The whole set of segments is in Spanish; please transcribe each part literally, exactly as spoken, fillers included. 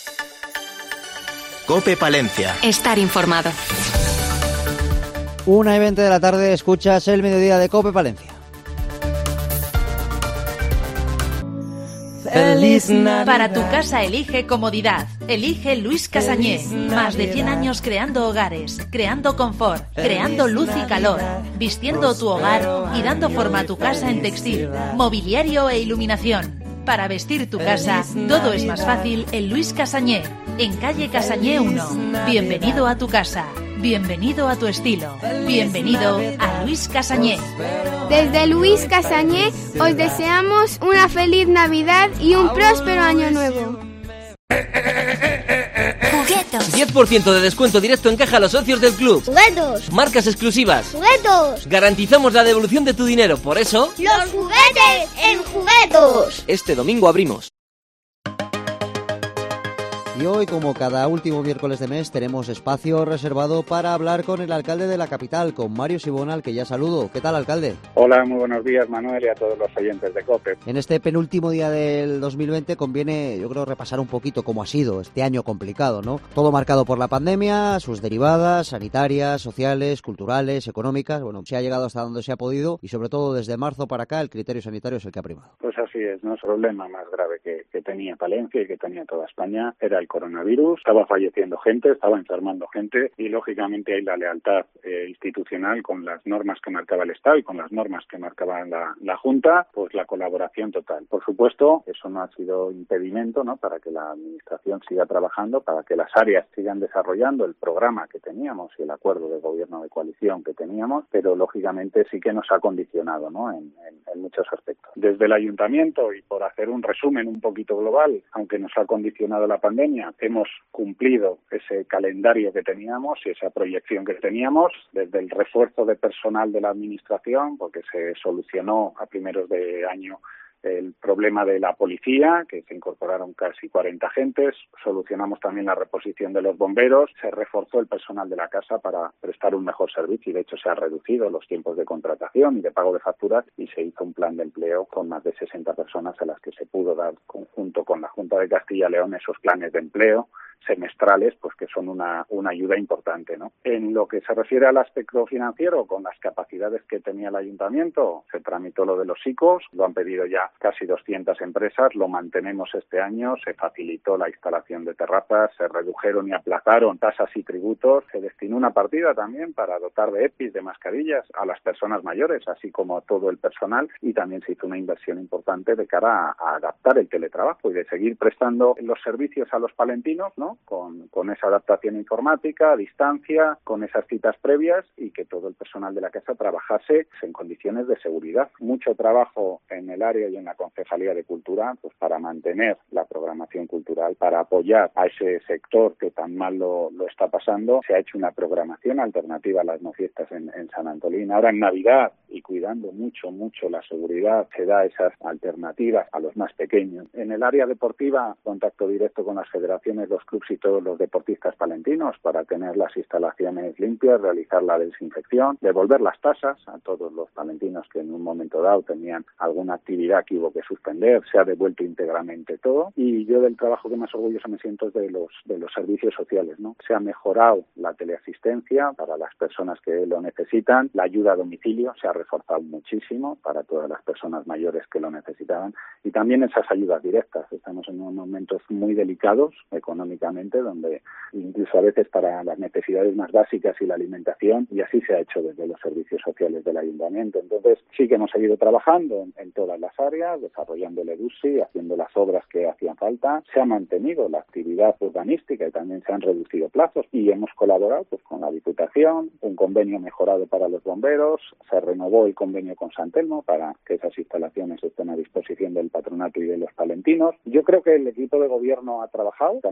COPE Palencia. Estar informado. Una y veinte de la tarde, escuchas el mediodía de COPE Palencia. Feliz Navidad. Para tu casa elige comodidad. Elige Luis Casañé. Más de cien años creando hogares, creando confort, creando luz y calor, vistiendo tu hogar y dando forma a tu casa en textil, mobiliario e iluminación. Para vestir tu casa, todo es más fácil en Luis Casañé, en calle Casañé uno. Bienvenido a tu casa. Bienvenido a tu estilo. Bienvenido a Luis Casañé. Desde Luis Casañé os deseamos una feliz Navidad y un próspero año nuevo. Juguetos. diez por ciento de descuento directo en caja a los socios del club. Juguetos. Marcas exclusivas. Juguetos. Garantizamos la devolución de tu dinero, por eso... ¡Los juguetes en Juguetos! Este domingo abrimos. Y hoy, como cada último miércoles de mes, tenemos espacio reservado para hablar con el alcalde de la capital, con Mario Sibona, al que ya saludo. ¿Qué tal, alcalde? Hola, muy buenos días, Manuel, y a todos los oyentes de COPE. En este penúltimo día del dos mil veinte conviene, yo creo, repasar un poquito cómo ha sido este año complicado, ¿no? Todo marcado por la pandemia, sus derivadas sanitarias, sociales, culturales, económicas. Bueno, se ha llegado hasta donde se ha podido y, sobre todo, desde marzo para acá, el criterio sanitario es el que ha primado. Pues así es, ¿no? El problema más grave que, que tenía Palencia y que tenía toda España era el coronavirus. Estaba falleciendo gente, estaba enfermando gente y, lógicamente, hay la lealtad eh, institucional con las normas que marcaba el Estado y con las normas que marcaba la, la Junta, pues la colaboración total. Por supuesto, eso no ha sido impedimento, ¿no?, para que la Administración siga trabajando, para que las áreas sigan desarrollando el programa que teníamos y el acuerdo de gobierno de coalición que teníamos, pero, lógicamente, sí que nos ha condicionado, ¿no?, en, en, en muchos aspectos. Desde el Ayuntamiento, y por hacer un resumen un poquito global, aunque nos ha condicionado la pandemia, hemos cumplido ese calendario que teníamos y esa proyección que teníamos, desde el refuerzo de personal de la Administración, porque se solucionó a primeros de año el problema de la policía, que se incorporaron casi cuarenta agentes, solucionamos también la reposición de los bomberos, se reforzó el personal de la casa para prestar un mejor servicio y, de hecho, se han reducido los tiempos de contratación y de pago de facturas y se hizo un plan de empleo con más de sesenta personas a las que se pudo dar, conjunto con la Junta de Castilla y León, esos planes de empleo semestrales, pues que son una, una ayuda importante, ¿no? En lo que se refiere al aspecto financiero, con las capacidades que tenía el Ayuntamiento, se tramitó lo de los I C Os, lo han pedido ya casi doscientas empresas, lo mantenemos este año, se facilitó la instalación de terrazas, se redujeron y aplazaron tasas y tributos, se destinó una partida también para dotar de EPIs, de mascarillas, a las personas mayores, así como a todo el personal, y también se hizo una inversión importante de cara a, a adaptar el teletrabajo y de seguir prestando los servicios a los palentinos, ¿no?, Con, con esa adaptación informática, a distancia, con esas citas previas y que todo el personal de la casa trabajase en condiciones de seguridad. Mucho trabajo en el área y en la Concejalía de Cultura, pues para mantener la programación cultural, para apoyar a ese sector que tan mal lo, lo está pasando. Se ha hecho una programación alternativa a las no fiestas en, en San Antolín. Ahora en Navidad, y cuidando mucho, mucho la seguridad, se da esas alternativas a los más pequeños. En el área deportiva, contacto directo con las federaciones, los clubes y todos los deportistas palentinos para tener las instalaciones limpias, realizar la desinfección, devolver las tasas a todos los palentinos que en un momento dado tenían alguna actividad que hubo que suspender, se ha devuelto íntegramente todo. Y yo del trabajo que más orgulloso me siento es de los, de los servicios sociales, ¿no? Se ha mejorado la teleasistencia para las personas que lo necesitan, la ayuda a domicilio se ha reforzado muchísimo para todas las personas mayores que lo necesitaban y también esas ayudas directas. Estamos en unos momentos muy delicados económicamente, donde incluso a veces para las necesidades más básicas y la alimentación, y así se ha hecho desde los servicios sociales del Ayuntamiento. Entonces sí que hemos seguido trabajando en, en todas las áreas, desarrollando el EDUSI, haciendo las obras que hacían falta, se ha mantenido la actividad urbanística y también se han reducido plazos y hemos colaborado pues con la Diputación, un convenio mejorado para los bomberos, se renovó el convenio con San Telmo para que esas instalaciones estén a disposición del patronato y de los palentinos. Yo creo que el equipo de gobierno ha trabajado, han venido también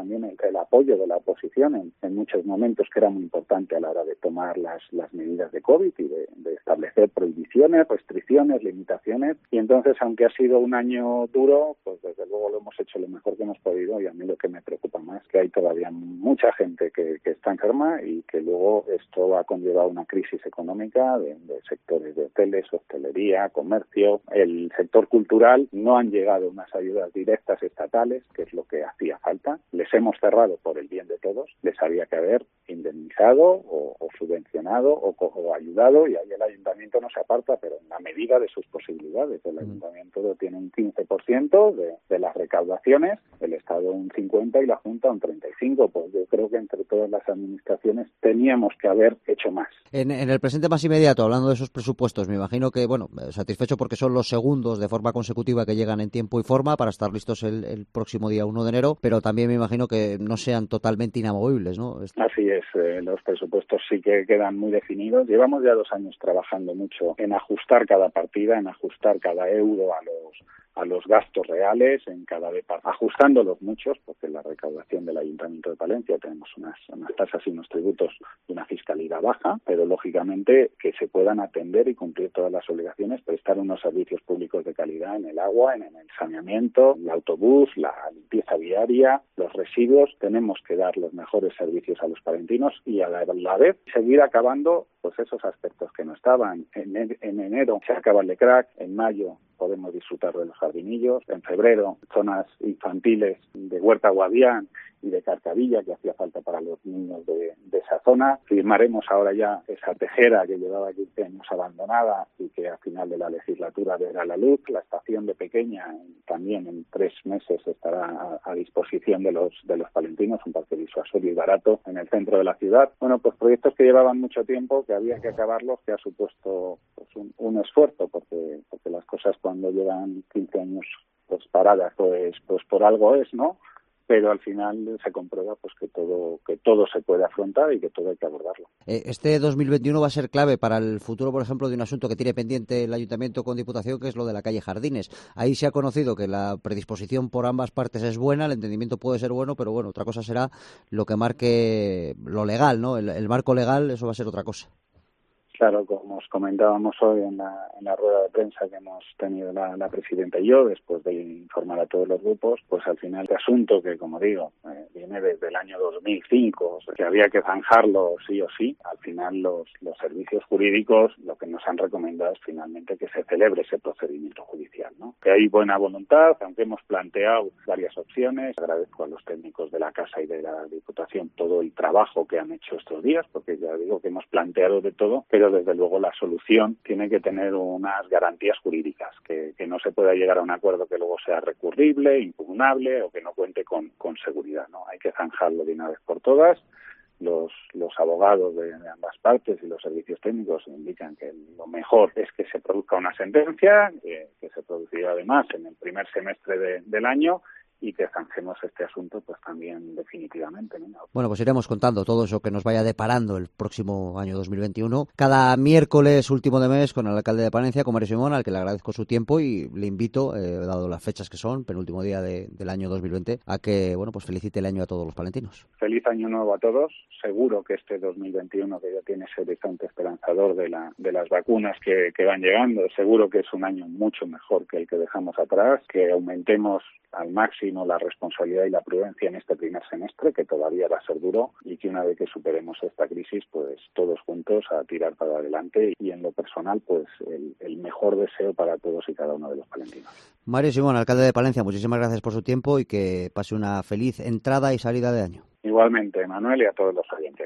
también el, el apoyo de la oposición en, en muchos momentos, que era muy importante a la hora de tomar las, las medidas de COVID y de, de establecer prohibiciones, restricciones, limitaciones. Y entonces, aunque ha sido un año duro, pues desde luego lo hemos hecho lo mejor que hemos podido, y a mí lo que me preocupa más es que hay todavía mucha gente que, que está enferma y que luego esto ha conllevado una crisis económica de, de sectores de hoteles, hostelería, comercio. El sector cultural no han llegado unas ayudas directas estatales, que es lo que hacía falta. Les hemos cerrado por el bien de todos. Les había que haber indemnizado o, o subvencionado o, o ayudado, y ahí el ayuntamiento no se aparta, pero en la medida de sus posibilidades. El ayuntamiento tiene un quince por ciento de, de las recaudaciones, el Estado un cincuenta por ciento y la Junta un treinta y cinco por ciento. Pues yo creo que entre todas las administraciones teníamos que haber hecho más. En, en el presente más inmediato, hablando de esos presupuestos, me imagino que, bueno, satisfecho porque son los segundos de forma consecutiva que llegan en tiempo y forma para estar listos el, el próximo día uno de enero, pero también me imagino que no sean totalmente inamovibles, ¿no? Así es, eh, los presupuestos sí que quedan muy definidos. Llevamos ya dos años trabajando mucho en ajustar cada partida, en ajustar cada euro a los a los gastos reales en cada departamento, ajustándolos muchos, porque la recaudación del Ayuntamiento de Palencia tenemos unas, unas tasas y unos tributos y una fiscalidad baja, pero lógicamente que se puedan atender y cumplir todas las obligaciones, prestar unos servicios públicos de calidad en el agua, en, en el saneamiento, el autobús, la limpieza viaria, los residuos. Tenemos que dar los mejores servicios a los palentinos y a la, a la vez seguir acabando pues esos aspectos que no estaban. En, en enero se acaba el de crack, en mayo podemos disfrutar de los jardinillos, en febrero zonas infantiles de Huerta Guadián y de Carcavilla, que hacía falta para los niños de, de esa zona. Firmaremos ahora ya esa tejera que llevaba quince años abandonada y que a final de la legislatura verá la luz. La estación de Pequeña también en tres meses estará a, a disposición de los de los palentinos, un parque disuasorio y barato en el centro de la ciudad. Bueno, pues proyectos que llevaban mucho tiempo, que había que acabarlos, que ha supuesto pues un, un esfuerzo, porque porque las cosas cuando llevan quince años pues paradas, pues pues por algo es, ¿no? Pero al final se comprueba pues que todo que todo se puede afrontar y que todo hay que abordarlo. Este dos mil veintiuno va a ser clave para el futuro, por ejemplo, de un asunto que tiene pendiente el Ayuntamiento con Diputación, que es lo de la calle Jardines. Ahí se ha conocido que la predisposición por ambas partes es buena, el entendimiento puede ser bueno, pero bueno, otra cosa será lo que marque lo legal, ¿no? El, el marco legal, eso va a ser otra cosa. Claro, como os comentábamos hoy en la, en la rueda de prensa que hemos tenido la, la presidenta y yo, después de informar a todos los grupos, pues al final este asunto que, como digo, eh, viene desde el año dos mil cinco, o sea, que había que zanjarlo sí o sí, al final los, los servicios jurídicos lo que nos han recomendado es finalmente que se celebre ese procedimiento judicial, ¿no? Que hay buena voluntad, aunque hemos planteado varias opciones. Agradezco a los técnicos de la Casa y de la Diputación todo el trabajo que han hecho estos días, porque ya digo que hemos planteado de todo, pero desde luego la solución tiene que tener unas garantías jurídicas, que, que no se pueda llegar a un acuerdo que luego sea recurrible, impugnable o que no cuente con, con seguridad, ¿no? Hay que zanjarlo de una vez por todas. Los, los abogados de, de ambas partes y los servicios técnicos indican que lo mejor es que se produzca una sentencia, eh, que se producirá además en el primer semestre de, del año, y que zanjemos este asunto pues también definitivamente, ¿no? Bueno, pues iremos contando todo eso que nos vaya deparando el próximo año dos mil veintiuno. Cada miércoles último de mes con el alcalde de Palencia, con Mario Simón, al que le agradezco su tiempo y le invito, eh, dado las fechas que son, penúltimo día de, del año dos mil veinte, a que, bueno, pues felicite el año a todos los palentinos. Feliz año nuevo a todos. Seguro que este dos mil veintiuno, que ya tiene ese horizonte esperanzador de la de las vacunas que, que van llegando, seguro que es un año mucho mejor que el que dejamos atrás, que aumentemos al máximo la responsabilidad y la prudencia en este primer semestre, que todavía va a ser duro, y que una vez que superemos esta crisis, pues todos juntos a tirar para adelante. Y en lo personal, pues el, el mejor deseo para todos y cada uno de los palentinos. Mario Simón, alcalde de Palencia, muchísimas gracias por su tiempo y que pase una feliz entrada y salida de año. Igualmente, Manuel, y a todos los oyentes.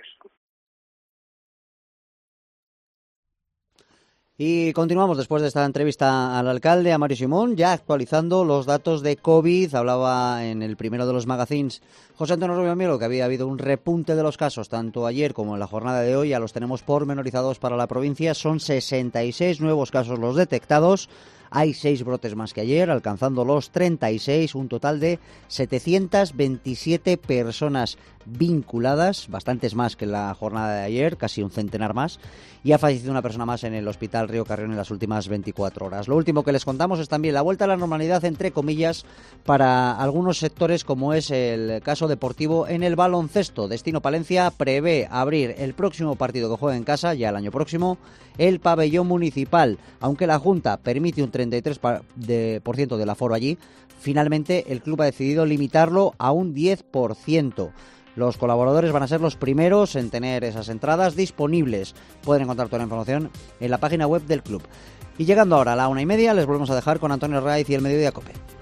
Y continuamos después de esta entrevista al alcalde, a Mario Simón, ya actualizando los datos de COVID. Hablaba en el primero de los magazines José Antonio Rubio Mielo que había habido un repunte de los casos tanto ayer como en la jornada de hoy. Ya los tenemos pormenorizados para la provincia. Son sesenta y seis nuevos casos los detectados. Hay seis brotes más que ayer, alcanzando los treinta y seis, un total de setecientas veintisiete personas vinculadas, bastantes más que en la jornada de ayer, casi un centenar más, y ha fallecido una persona más en el Hospital Río Carrión en las últimas veinticuatro horas. Lo último que les contamos es también la vuelta a la normalidad, entre comillas, para algunos sectores, como es el caso deportivo en el baloncesto. Destino Palencia prevé abrir el próximo partido que juegue en casa, ya el año próximo, el pabellón municipal. Aunque la Junta permite un treinta y tres por ciento del aforo allí, finalmente el club ha decidido limitarlo a un diez por ciento. Los colaboradores van a ser los primeros en tener esas entradas disponibles. Pueden encontrar toda la información en la página web del club. Y llegando ahora a la una y media, les volvemos a dejar con Antonio Raiz y el Mediodía COPE.